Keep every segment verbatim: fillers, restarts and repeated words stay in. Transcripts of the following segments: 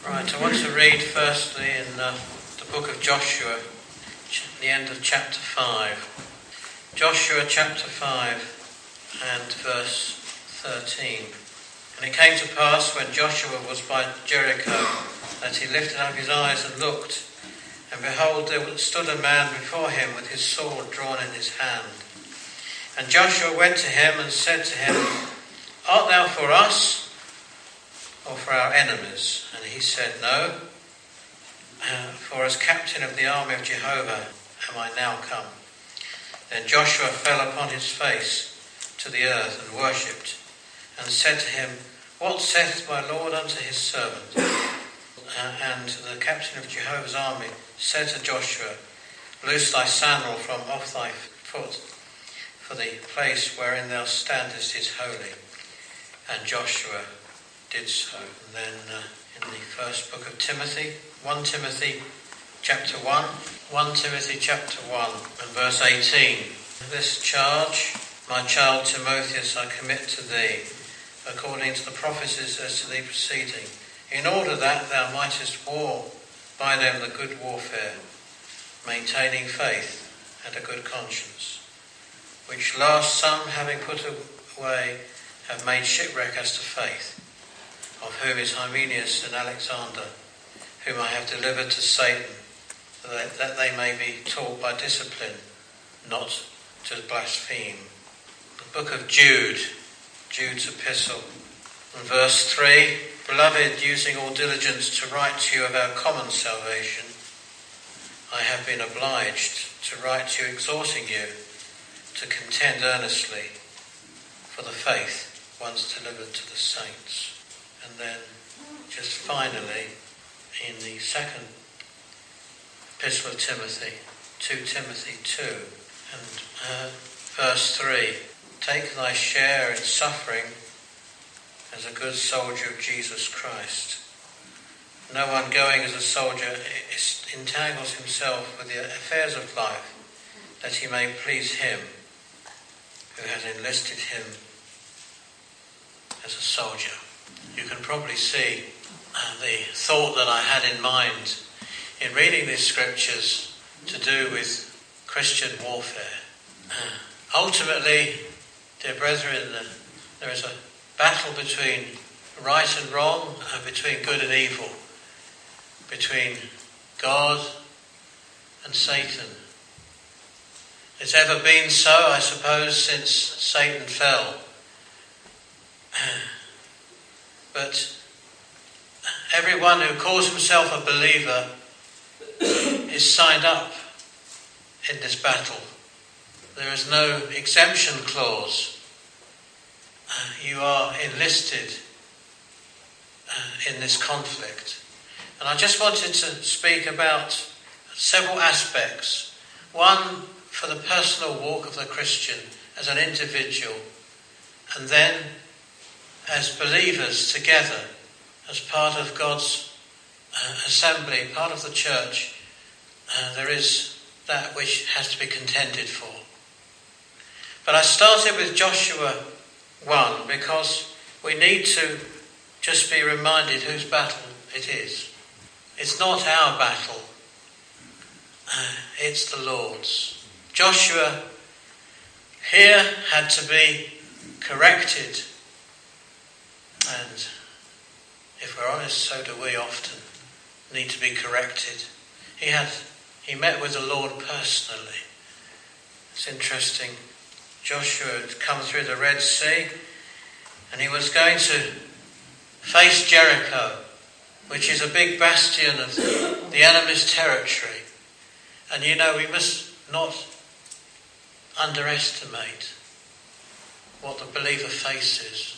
Right, I want to read firstly in uh, the book of Joshua, the end of chapter five. Joshua chapter five and verse thirteen. And it came to pass when Joshua was by Jericho that he lifted up his eyes and looked, and behold, there stood a man before him with his sword drawn in his hand. And Joshua went to him and said to him, Art thou for us or for our enemies? And he said, No, uh, for as captain of the army of Jehovah am I now come. Then Joshua fell upon his face to the earth and worshipped, and said to him, What saith my Lord unto his servant? Uh, and the captain of Jehovah's army said to Joshua, Loose thy sandal from off thy foot, for the place wherein thou standest is holy. And Joshua did so. And then uh, in the first book of Timothy, First Timothy chapter one, First Timothy chapter one and verse eighteen. This charge, my child Timotheus, I commit to thee, according to the prophecies as to thee preceding, in order that thou mightest war by them the good warfare, maintaining faith and a good conscience, which last some, having put away, have made shipwreck as to faith, of whom is Hymenaeus and Alexander, whom I have delivered to Satan, that, that they may be taught by discipline not to blaspheme. The book of Jude, Jude's epistle, and verse three, Beloved, using all diligence to write to you of our common salvation, I have been obliged to write to you, exhorting you to contend earnestly for the faith once delivered to the saints. And then, just finally, in the second epistle of Timothy, Second Timothy two, and uh, verse three, Take thy share in suffering as a good soldier of Jesus Christ. No one going as a soldier entangles himself with the affairs of life, that he may please him who has enlisted him as a soldier. You can probably see uh, the thought that I had in mind in reading these scriptures to do with Christian warfare. Uh, ultimately, dear brethren, uh, there is a battle between right and wrong, and between good and evil, between God and Satan. It's ever been so, I suppose, since Satan fell. But everyone who calls himself a believer is signed up in this battle. There is no exemption clause. You are enlisted uh, in this conflict. And I just wanted to speak about several aspects. One, for the personal walk of the Christian as an individual, and then as believers together, as part of God's uh, assembly, part of the church. Uh, there is that which has to be contended for. But I started with Joshua one because we need to just be reminded whose battle it is. It's not our battle. Uh, it's the Lord's. Joshua here had to be corrected. And if we're honest, so do we often need to be corrected. He had, he met with the Lord personally. It's interesting. Joshua had come through the Red Sea, and he was going to face Jericho, which is a big bastion of the enemy's territory. And you know, we must not underestimate what the believer faces.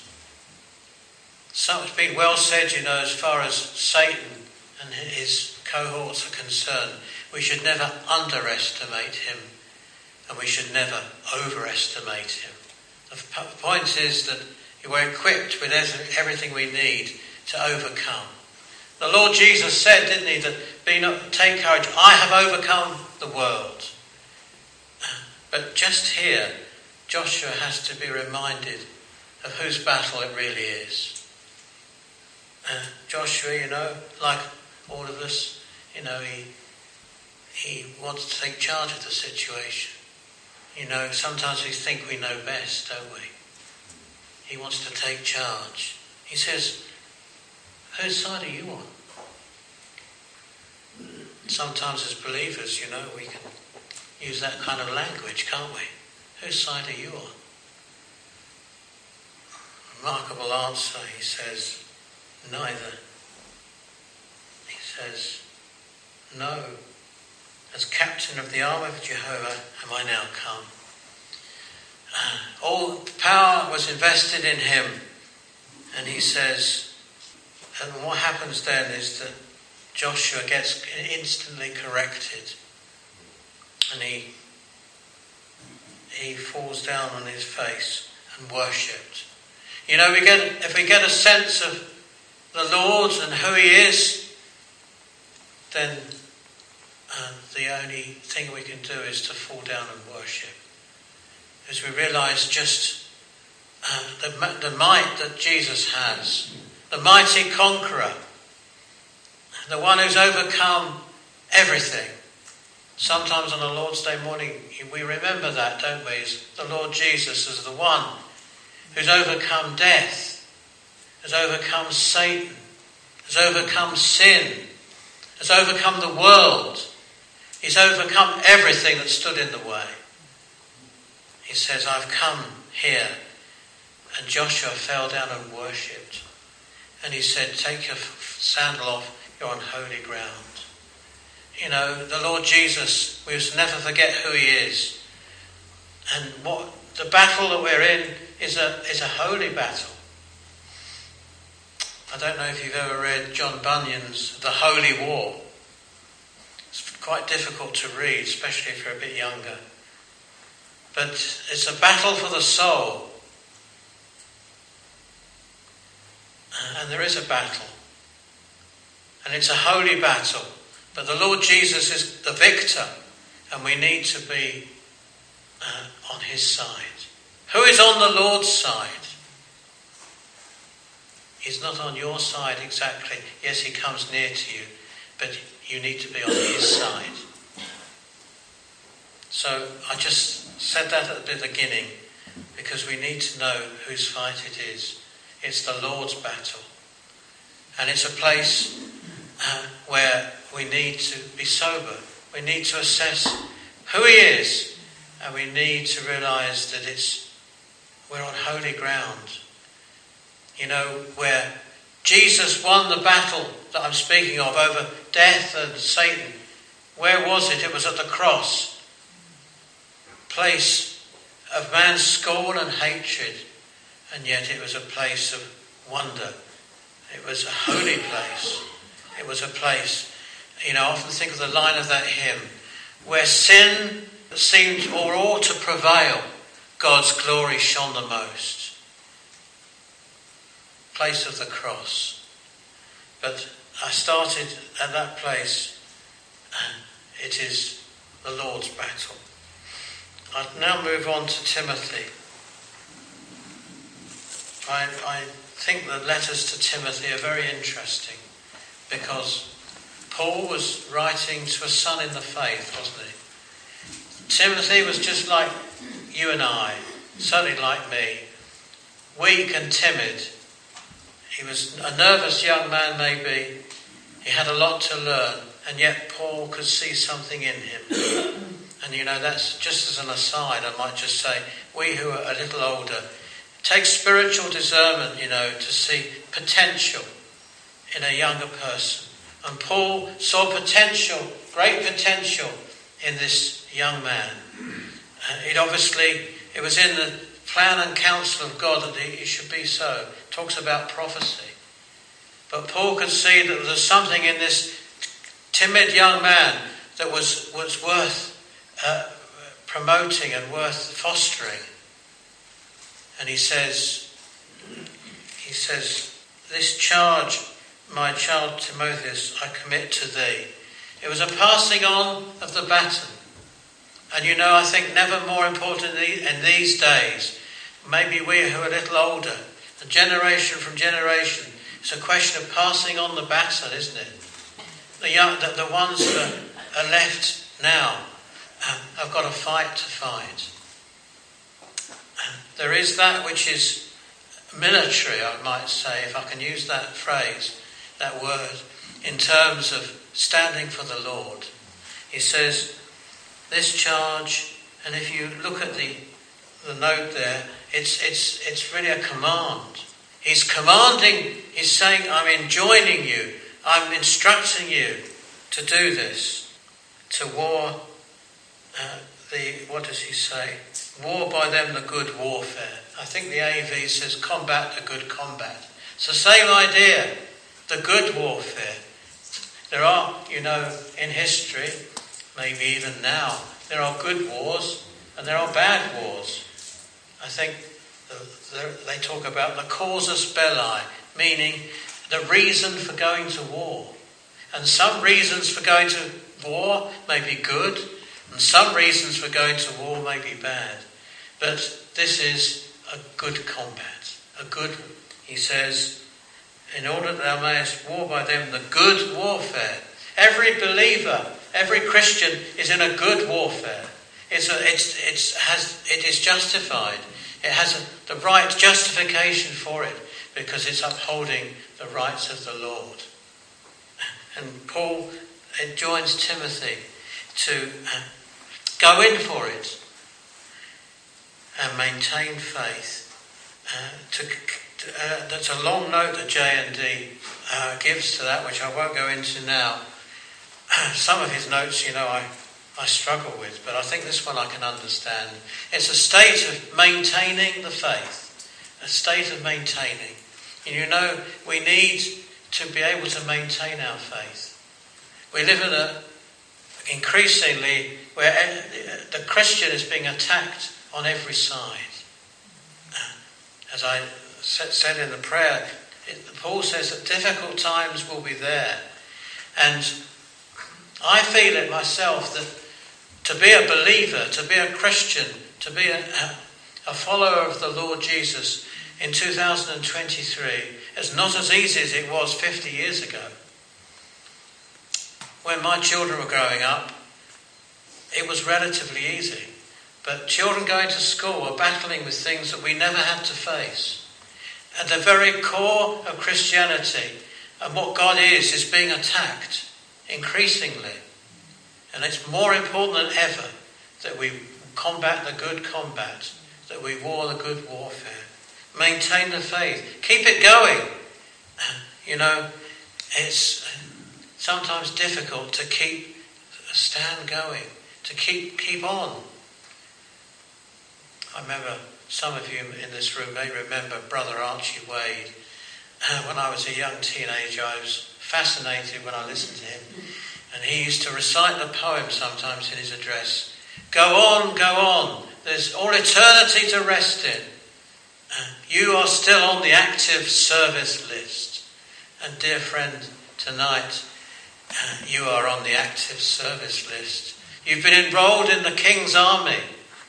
So it's been well said, you know, as far as Satan and his cohorts are concerned, we should never underestimate him, and we should never overestimate him. The point is that we're equipped with everything we need to overcome. The Lord Jesus said, didn't he, that be not, take courage, I have overcome the world. But just here, Joshua has to be reminded of whose battle it really is. Uh, Joshua, you know, like all of us, you know, he he wants to take charge of the situation. You know, sometimes we think we know best, don't we? He wants to take charge. He says, whose side are you on? Sometimes as believers, you know, we can use that kind of language, can't we? Whose side are you on? Remarkable answer, he says, neither. He says, no. As captain of the army of Jehovah am I now come. Uh, all power was invested in him. And he says, and what happens then is that Joshua gets instantly corrected. And he he falls down on his face and worshipped. You know, we get if we get a sense of the Lord and who he is, then uh, the only thing we can do is to fall down and worship. As we realise just uh, the, the might that Jesus has, the mighty conqueror, the one who's overcome everything. Sometimes on a Lord's Day morning we remember that, don't we? As the Lord Jesus as the one who's overcome death, has overcome Satan, has overcome sin, has overcome the world. He's overcome everything that stood in the way. He says, I've come here. And Joshua fell down and worshipped. And he said, take your sandal off, you're on holy ground. You know, the Lord Jesus, we must never forget who he is. And what the battle that we're in is a is a holy battle. I don't know if you've ever read John Bunyan's The Holy War. It's quite difficult to read, especially if you're a bit younger. But it's a battle for the soul. And there is a battle. And it's a holy battle. But the Lord Jesus is the victor. And we need to be uh, on his side. Who is on the Lord's side? He's not on your side exactly. Yes, he comes near to you. But you need to be on his side. So I just said that at the beginning. Because we need to know whose fight it is. It's the Lord's battle. And it's a place uh, where we need to be sober. We need to assess who he is. And we need to realise that it's we're on holy ground. You know, where Jesus won the battle that I'm speaking of over death and Satan. Where was it? It was at the cross. Place of man's scorn and hatred. And yet it was a place of wonder. It was a holy place. It was a place, you know, I often think of the line of that hymn, where sin seemed or ought to prevail, God's glory shone the most. Place of the cross. But I started at that place, and it is the Lord's battle. I now move on to Timothy. I, I think the letters to Timothy are very interesting because Paul was writing to a son in the faith, wasn't he? Timothy was just like you and I, certainly like me, weak and timid. He was a nervous young man maybe. He had a lot to learn, and yet Paul could see something in him. And you know, that's just as an aside, I might just say, we who are a little older, take spiritual discernment, you know, to see potential in a younger person. And Paul saw potential, great potential in this young man. Uh, it obviously, it was in the plan and counsel of God that it should be so. It talks about prophecy. But Paul could see that there was something in this timid young man that was, was worth uh, promoting and worth fostering. And he says, he says, this charge, my child Timotheus, I commit to thee. It was a passing on of the baton. And you know, I think never more important in these days, maybe we who are a little older, a generation from generation, It's a question of passing on the baton, isn't it? The, young, the, the ones that are left now um, have got a fight to fight. There is that which is military, I might say, if I can use that phrase, that word, in terms of standing for the Lord. He says, this charge, and if you look at the the note there, it's it's it's really a command. He's commanding, he's saying, I'm enjoining you, I'm instructing you to do this, to war, uh, the, what does he say? War by them the good warfare. I think the A V says combat the good combat. It's the same idea, the good warfare. There are, you know, in history, maybe even now, there are good wars and there are bad wars. I think the, the, they talk about the causus belli, meaning the reason for going to war. And some reasons for going to war may be good, and some reasons for going to war may be bad. But this is a good combat, a good, he says, in order that thou mayest war by them the good warfare. Every believer, every Christian is in a good warfare. It's a, it's, it's has, it is justified. It has a, the right justification for it because it's upholding the rights of the Lord. And Paul enjoins Timothy to uh, go in for it and maintain faith. Uh, to, uh, that's a long note that J and D uh, gives to that, which I won't go into now. Some of his notes, you know, I, I struggle with, but I think this one I can understand. It's a state of maintaining the faith, a state of maintaining. And you know, we need to be able to maintain our faith. We live in a increasingly where the Christian is being attacked on every side. As I said in the prayer, Paul says that difficult times will be there. And I feel it myself that to be a believer, to be a Christian, to be a, a follower of the Lord Jesus in two thousand twenty-three is not as easy as it was fifty years ago. When my children were growing up, it was relatively easy. But children going to school are battling with things that we never had to face. At the very core of Christianity and what God is, is being attacked increasingly. And it's more important than ever that we combat the good combat, that we war the good warfare. Maintain the faith. Keep it going. You know, it's sometimes difficult to keep a stand going, to keep keep on. I remember some of you in this room may remember Brother Archie Wade. When I was a young teenager, I was fascinated when I listened to him. And he used to recite the poem sometimes in his address. Go on, go on. There's all eternity to rest in. You are still on the active service list. And dear friend, tonight you are on the active service list. You've been enrolled in the King's army.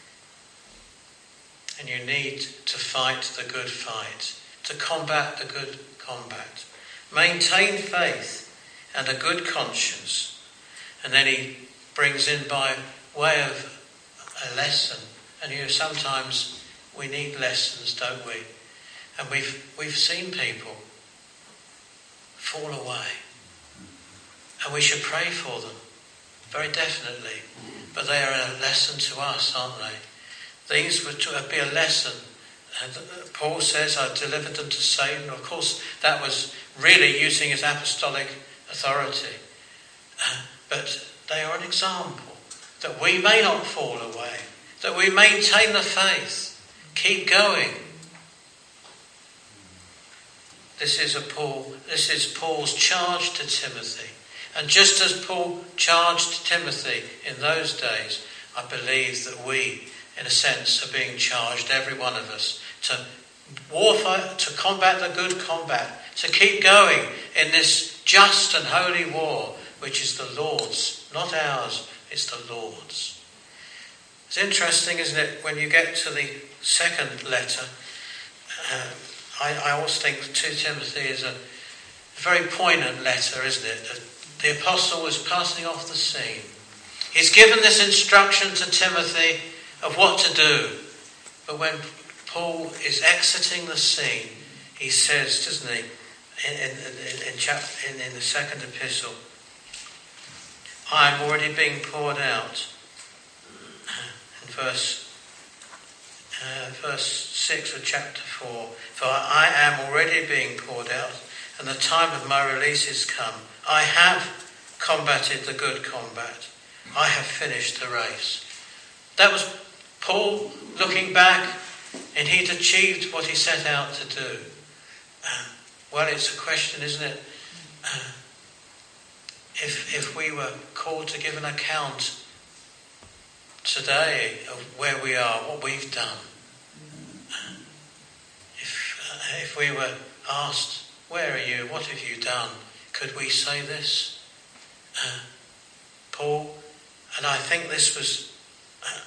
And you need to fight the good fight, to combat the good combat. Maintain faith and a good conscience. And then he brings in by way of a lesson. And you know, sometimes we need lessons, don't we? And we've we've seen people fall away. And we should pray for them, very definitely. But they are a lesson to us, aren't they? These were to be a lesson. And Paul says, I delivered them to Satan. Of course, that was really using his apostolic authority. But they are an example that we may not fall away, that we maintain the faith, keep going. This is a Paul. This is Paul's charge to Timothy. And just as Paul charged Timothy in those days, I believe that we, in a sense, are being charged, every one of us, to warfare, to combat the good combat, to keep going in this just and holy war, which is the Lord's, not ours, it's the Lord's. It's interesting, isn't it, when you get to the second letter, uh, I, I always think Second Timothy is a, a very poignant letter, isn't it? The apostle was passing off the scene. He's given this instruction to Timothy of what to do. But when Paul is exiting the scene, he says, doesn't he, in, in, in, in, chap, in, in the second epistle, I am already being poured out. In verse, uh, verse six of chapter four, for I am already being poured out, and the time of my release is come. I have combated the good combat. I have finished the race. That was Paul looking back, and he'd achieved what he set out to do. Uh, well, it's a question, isn't it? Uh, if if we were called to give an account today of where we are, what we've done, uh, if uh, if we were asked, where are you? What have you done? Could we say this? Uh, Paul, and I think this was uh,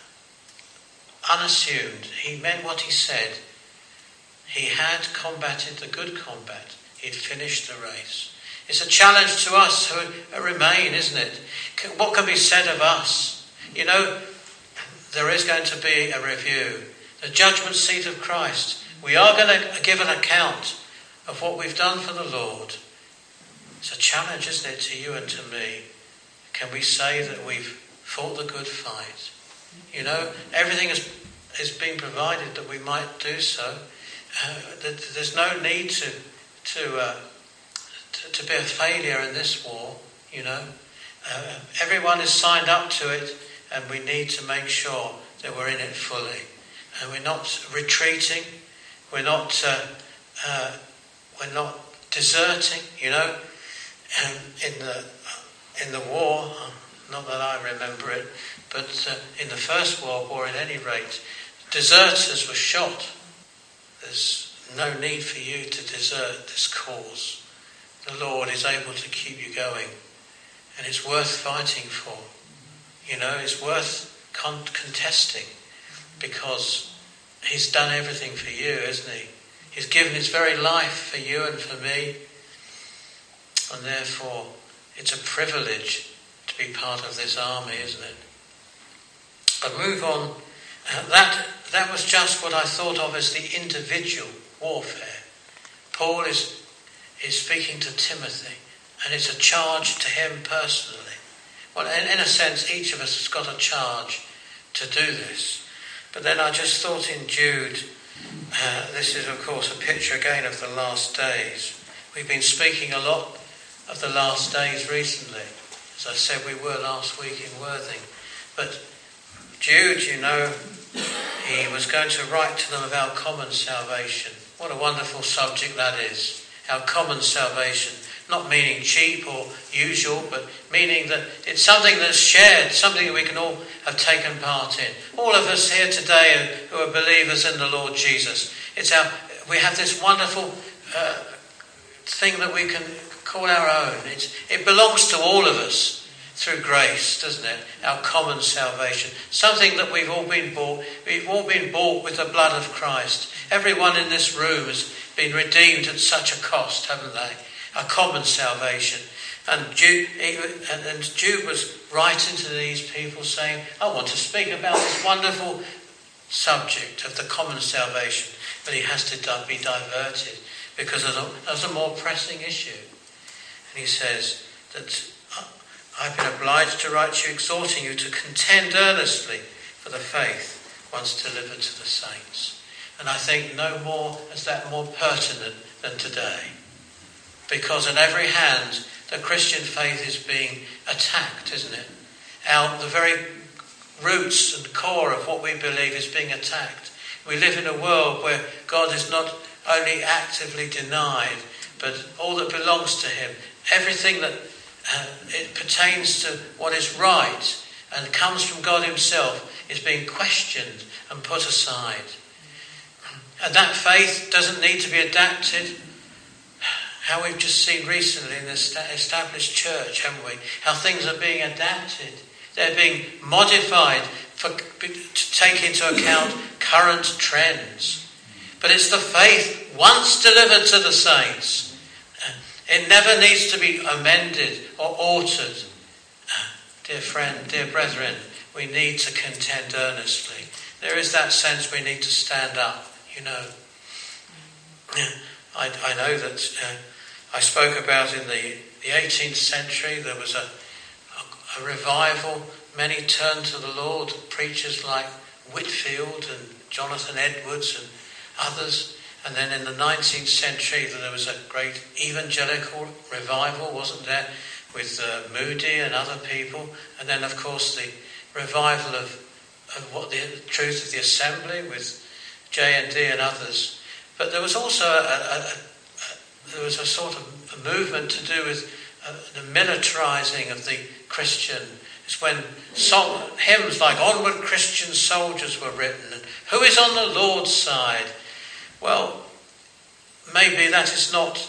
unassumed. He meant what he said. He had combated the good combat. He'd finished the race. It's a challenge to us who remain, isn't it? What can be said of us? You know, there is going to be a review. The judgment seat of Christ. We are going to give an account of what we've done for the Lord. It's a challenge, isn't it, to you and to me. Can we say that we've fought the good fight? You know, everything has, has been provided that we might do so. Uh, that there's no need to to, uh, to to be a failure in this war. You know, uh, everyone is signed up to it, and we need to make sure that we're in it fully, and we're not retreating. We're not uh, uh, we're not deserting. You know, um, in the in the war, not that I remember it, but uh, in the First World War, at any rate, deserters were shot. There's no need for you to desert this cause. The Lord is able to keep you going, and it's worth fighting for. You know, it's worth con- contesting, because he's done everything for you, hasn't he? He's given his very life for you and for me, and therefore it's a privilege to be part of this army, isn't it? But move on. Uh, that that was just what I thought of as the individual warfare. Paul is is speaking to Timothy, and it's a charge to him personally. Well, in, in a sense, each of us has got a charge to do this. But then I just thought in Jude, uh, this is of course a picture again of the last days. We've been speaking a lot of the last days recently. As I said, we were last week in Worthing. But Jude, you know, he was going to write to them about common salvation. What a wonderful subject that is. Our common salvation. Not meaning cheap or usual, but meaning that it's something that's shared, something that we can all have taken part in. All of us here today who are believers in the Lord Jesus. It's our, we have this wonderful uh, thing that we can call our own. It's, it belongs to all of us. Through grace, doesn't it? Our common salvation. Something that we've all been bought. We've all been bought with the blood of Christ. Everyone in this room has been redeemed at such a cost, haven't they? A common salvation. And Jude, and Jude was writing to these people saying, I want to speak about this wonderful subject of the common salvation. But he has to be diverted because there's a more pressing issue. And he says that I've been obliged to write to you, exhorting you to contend earnestly for the faith once delivered to the saints. And I think no more is that more pertinent than today. Because on every hand, the Christian faith is being attacked, isn't it? Our, the very roots and core of what we believe is being attacked. We live in a world where God is not only actively denied, but all that belongs to him, everything that Uh, it pertains to what is right and comes from God himself is being questioned and put aside. And that faith doesn't need to be adapted. How we've just seen recently in the established church, haven't we? How things are being adapted. They're being modified for, to take into account current trends. But it's the faith once delivered to the saints. It never needs to be amended or altered. Dear friend, dear brethren, we need to contend earnestly. There is that sense we need to stand up, you know. I, I know that uh, I spoke about in the, the eighteenth century there was a, a, a revival. Many turned to the Lord, preachers like Whitfield and Jonathan Edwards and others. And then in the nineteenth century there was a great evangelical revival, wasn't there, with uh, Moody and other people. And then of course the revival of, of what the truth of the assembly with J and D and others. But there was also a, a, a, a, there was a sort of a movement to do with uh, the militarizing of the Christian. It's when song, hymns like Onward Christian Soldiers were written. And who is on the Lord's side? Well, maybe that is not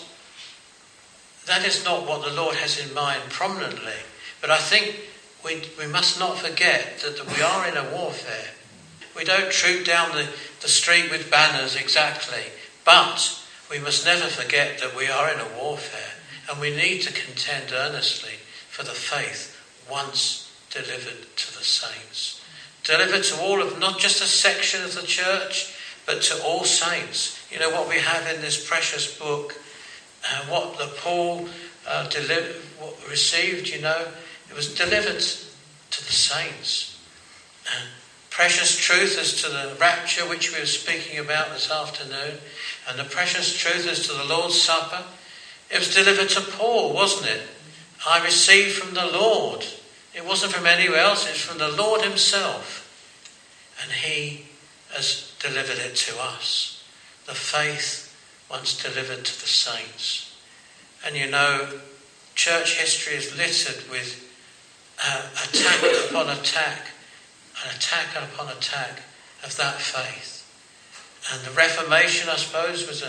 that is not what the Lord has in mind prominently. But I think we we must not forget that, that we are in a warfare. We don't troop down the, the street with banners exactly, but we must never forget that we are in a warfare, and we need to contend earnestly for the faith once delivered to the saints. Delivered to all of, not just a section of the church, but to all saints. You know what we have in this precious book, uh, what the Paul uh, deli- what received, you know, it was delivered to the saints. Uh, precious truth as to the rapture, which we were speaking about this afternoon, and the precious truth as to the Lord's Supper, it was delivered to Paul, wasn't it? I received from the Lord. It wasn't from anywhere else, it's from the Lord himself. And he has delivered it to us. The faith once delivered to the saints. And you know, church history is littered with uh, attack upon attack, an attack upon attack of that faith. And the Reformation, I suppose, was a,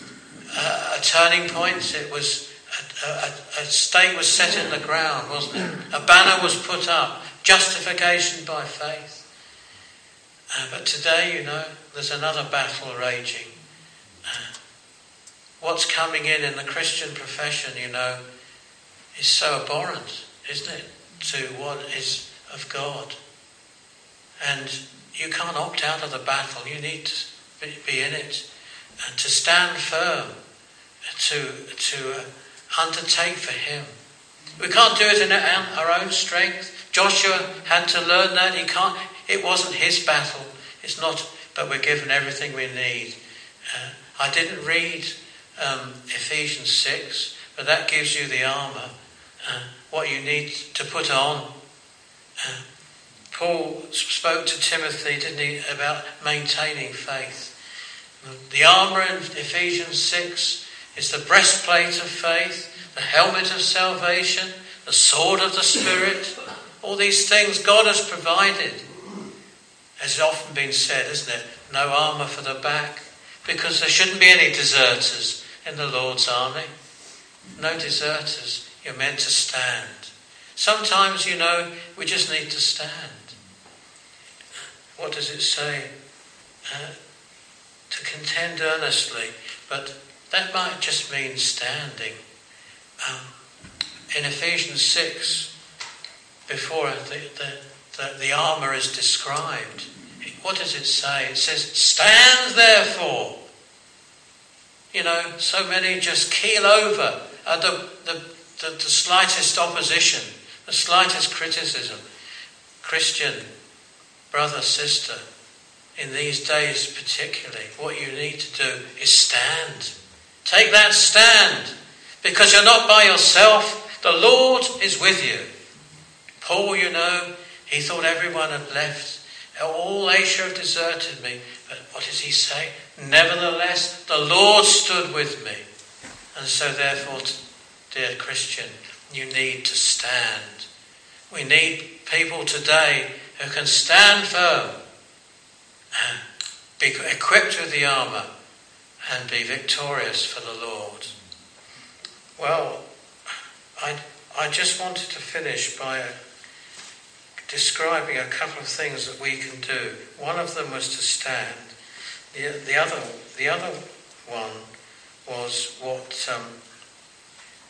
a, a turning point. It was a, a, a stake was set in the ground, wasn't it? A banner was put up, justification by faith. Uh, but today, you know, there's another battle raging. Uh, what's coming in in the Christian profession, you know, is so abhorrent, isn't it, to what is of God. And you can't opt out of the battle. You need to be in it and to stand firm, to to uh, undertake for him. We can't do it in our own strength. Joshua had to learn that. He can't. It wasn't his battle. It's not. But we're given everything we need. Uh, I didn't read um, Ephesians six, but that gives you the armour, uh, what you need to put on. Uh, Paul spoke to Timothy, didn't he, about maintaining faith. The armour in Ephesians six is the breastplate of faith, the helmet of salvation, the sword of the Spirit. All these things God has provided. As has often been said, isn't it? No armour for the back, because there shouldn't be any deserters in the Lord's army. No deserters. You're meant to stand. Sometimes, you know, we just need to stand. What does it say? Uh, to contend earnestly, but that might just mean standing. Um, in Ephesians six, before the, the, the, the armour is described, what does it say? It says, stand therefore. You know, so many just keel over at the, the, the, the slightest opposition, the slightest criticism. Christian, brother, sister, in these days particularly, what you need to do is stand. Take that stand, because you're not by yourself. The Lord is with you. Paul, you know, he thought everyone had left. All Asia have deserted me. But what does he say? Nevertheless, the Lord stood with me. And so therefore, dear Christian, you need to stand. We need people today who can stand firm, be equipped with the armour, and be victorious for the Lord. Well, I I just wanted to finish by describing a couple of things that we can do. One of them was to stand. The the other the other one was what um,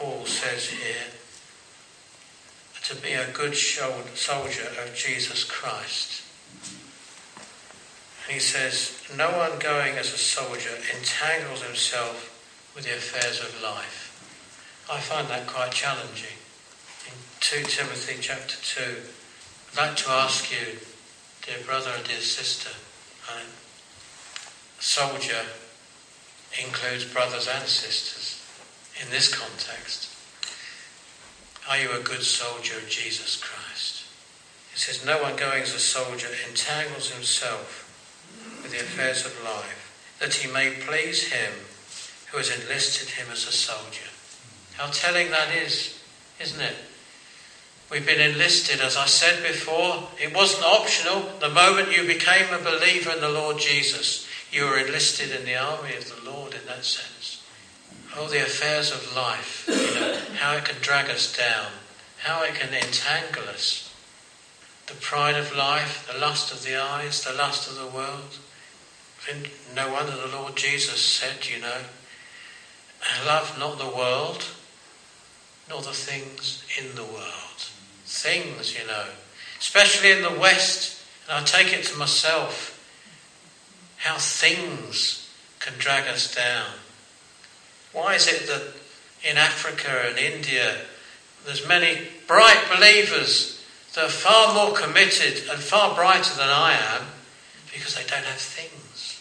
Paul says here, to be a good soldier of Jesus Christ. And he says, no one going as a soldier entangles himself with the affairs of life. I find that quite challenging. In Second Timothy chapter two, I'd like to ask you, dear brother and dear sister, a soldier includes brothers and sisters in this context. Are you a good soldier of Jesus Christ? It says, no one going as a soldier entangles himself with the affairs of life, that he may please him who has enlisted him as a soldier. How telling that is, isn't it? We've been enlisted, as I said before. It wasn't optional. The moment you became a believer in the Lord Jesus, you were enlisted in the army of the Lord in that sense. Oh, the affairs of life, you know, how it can drag us down, how it can entangle us. The pride of life, the lust of the eyes, the lust of the world. And no wonder the Lord Jesus said, you know, love not the world, nor the things in the world. Things, you know, especially in the West, and I take it to myself, how things can drag us down. Why is it that in Africa and India there's many bright believers that are far more committed and far brighter than I am because they don't have things?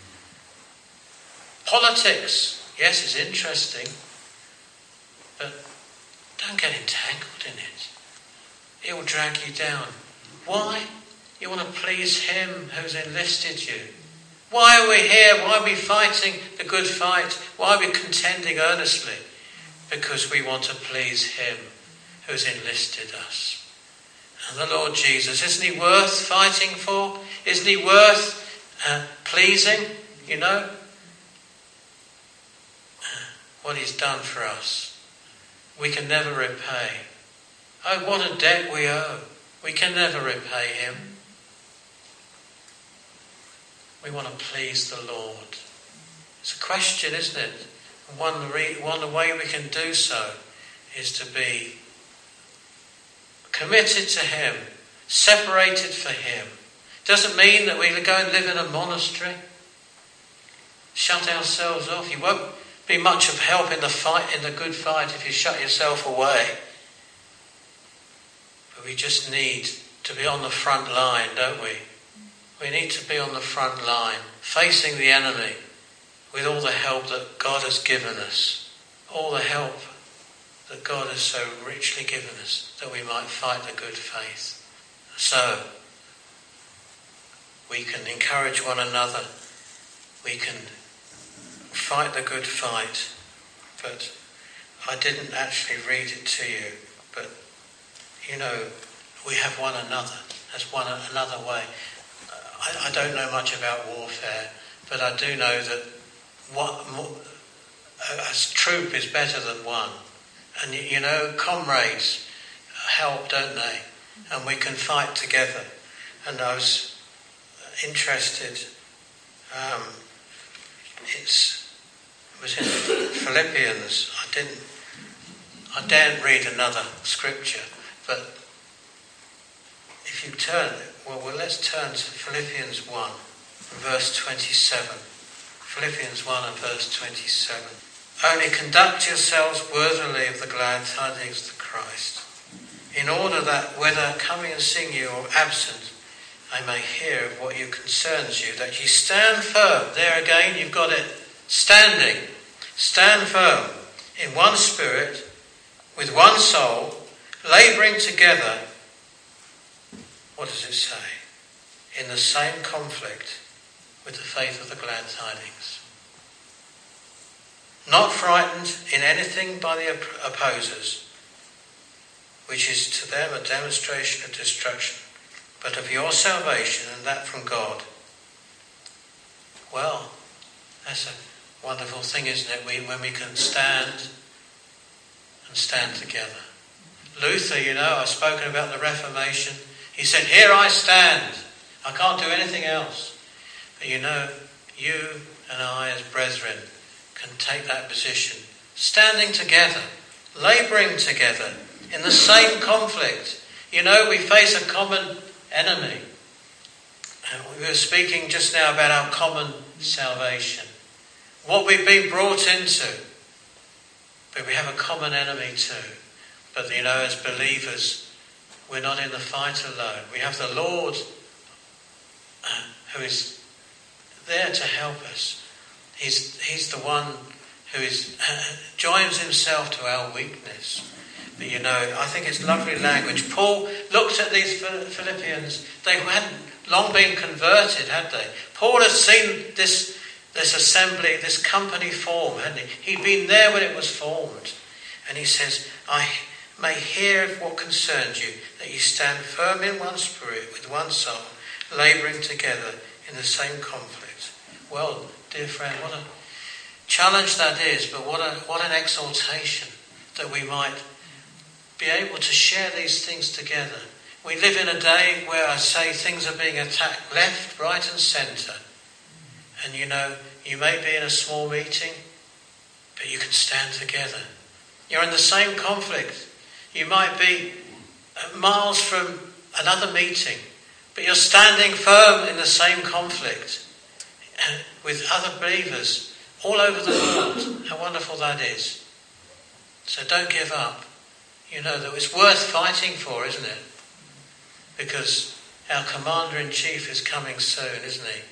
Politics, yes, is interesting, but don't get entangled in it. It will drag you down. Why? You want to please him who's enlisted you. Why are we here? Why are we fighting the good fight? Why are we contending earnestly? Because we want to please him who's enlisted us. And the Lord Jesus, isn't he worth fighting for? Isn't he worth uh, pleasing? You know? What he's done for us. We can never repay. Oh, what a debt we owe. We can never repay him. We want to please the Lord. It's a question, isn't it? One, one way we can do so is to be committed to him, separated for him. Doesn't mean that we go and live in a monastery, shut ourselves off. You won't be much of help in the fight, in the good fight, if you shut yourself away. But we just need to be on the front line, don't we? We need to be on the front line, facing the enemy with all the help that God has given us. All the help that God has so richly given us, that we might fight the good faith. So, we can encourage one another. We can fight the good fight. But I didn't actually read it to you. But, you know, we have one another. That's one another way. I, I don't know much about warfare, but I do know that what, a troop is better than one. And, you know, comrades help, don't they? And we can fight together. And I was interested, um, it's, it was in Philippians. I didn't, I daren't read another scripture, but if you turn, well, well let's turn to Philippians one, verse twenty-seven. Philippians one and verse twenty-seven. Only conduct yourselves worthily of the glad tidings of Christ, in order that whether coming and seeing you or absent, I may hear of what you concerns you, that ye stand firm. There again, you've got it. Standing. Stand firm in one spirit, with one soul, labouring together. What does it say? In the same conflict with the faith of the glad tidings. Not frightened in anything by the opposers, which is to them a demonstration of destruction, but of your salvation, and that from God. Well, that's a wonderful thing, isn't it? We, when we can stand and stand together. Luther, you know, I've spoken about the Reformation. He said, here I stand. I can't do anything else. But you know, you and I as brethren can take that position, standing together, labouring together in the same conflict. You know, we face a common enemy. We were speaking just now about our common salvation, what we've been brought into. But we have a common enemy too. But you know, as believers, we're not in the fight alone. We have the Lord uh, who is there to help us. He's, he's the one who is uh, joins himself to our weakness. But you know, I think it's lovely language. Paul looked at these Philippians. They hadn't long been converted, had they? Paul had seen this, this assembly, this company form, hadn't he? He'd been there when it was formed. And he says, I may hear of what concerns you, that you stand firm in one spirit, with one soul, labouring together in the same conflict. Well, dear friend, what a challenge that is, but what a what an exaltation that we might be able to share these things together. We live in a day where I say things are being attacked left, right and centre. And you know, you may be in a small meeting, but you can stand together. You're in the same conflict. You might be miles from another meeting, but you're standing firm in the same conflict with other believers all over the world. How wonderful that is. So don't give up. You know that it's worth fighting for, isn't it? Because our Commander-in-Chief is coming soon, isn't he?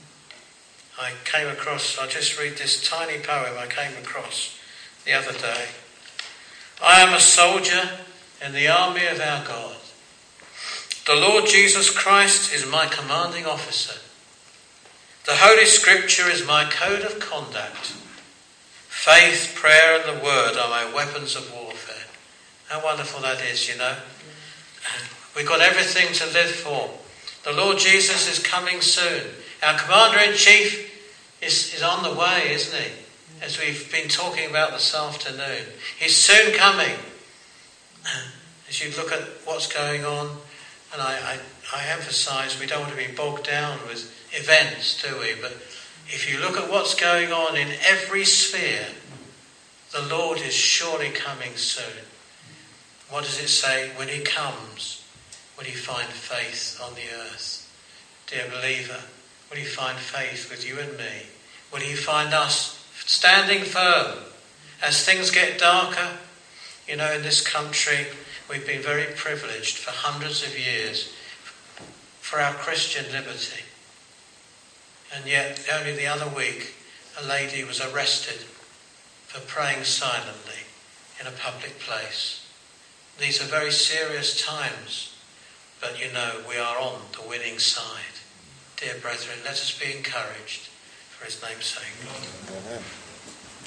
I came across, I'll just read this tiny poem I came across the other day. I am a soldier in the army of our God. The Lord Jesus Christ is my commanding officer. The Holy Scripture is my code of conduct. Faith, prayer and the Word are my weapons of warfare. How wonderful that is, you know. We've got everything to live for. The Lord Jesus is coming soon. Our Commander-in-Chief is, is on the way, isn't he? As we've been talking about this afternoon. He's soon coming. As you look at what's going on, and I, I, I emphasise we don't want to be bogged down with events, do we? But if you look at what's going on in every sphere, the Lord is surely coming soon. What does it say? When he comes, will he find faith on the earth? Dear believer, will he find faith with you and me? Will he find us standing firm as things get darker? You know, in this country, we've been very privileged for hundreds of years for our Christian liberty. And yet, only the other week, a lady was arrested for praying silently in a public place. These are very serious times, but you know, we are on the winning side. Dear brethren, let us be encouraged for his name's sake. Amen.